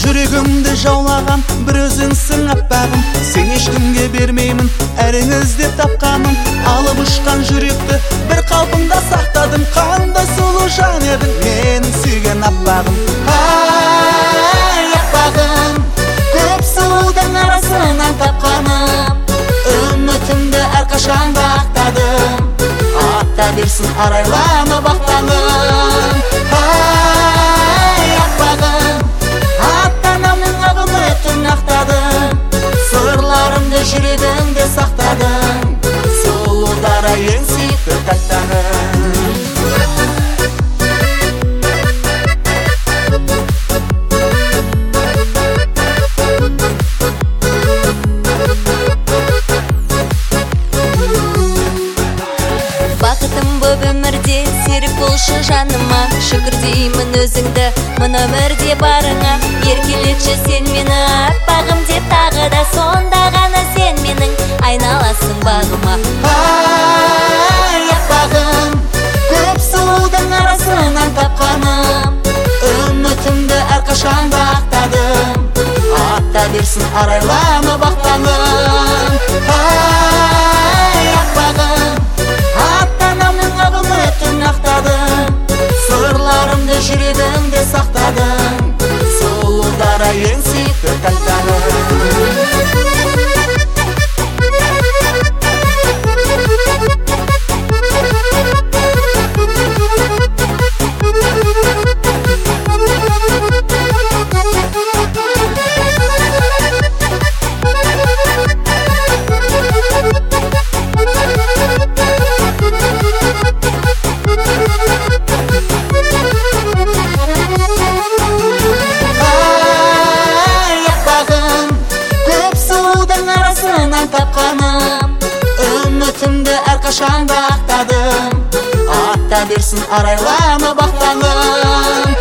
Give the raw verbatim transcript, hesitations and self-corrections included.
жүрегімді жаулаған бір өзіңсің аппағым. Сен ешкімге бермеймін әріңіз деп тапқаным. Алып ұшқан жүректі бір қалпында сақтадым. Қандай сұлу жан едің менің сүйген аппағым. Ай аппағым, көп сұлудың арасынан тапқаным. Үмітімді әрқашан ақтадым. Ата берсін арайланып ақтаным. Ай аппағым, ата-анамның ақ үмітін ақтадым. Сырларымды жүрегімде сақтадым. Сұлу дара ең сүйікті тәттәнім. Бақытым боп өмірде серік болшы жаныма. Шүкір деймін өзіңді мына өмірде барыңа. Еркелетші сен мені аппағым деп тағы да. Сонда ғана сен менің айналасың бағыма. Ай аппағым, көп сұлудың арасынан тапқаным. Үмітімді әрқашан ақтадым. Ата берсін арайланып ақтаным. Ай аппағым, ата-анамның ақ үмітін ақтадым. Сырларымды жүрегімде сақтадым. Сұлу дара ең сүйікті тәттәнім. Тапқаным, үмітімді әрқашан ақтадым. Ата берсін арайланып ақтаным.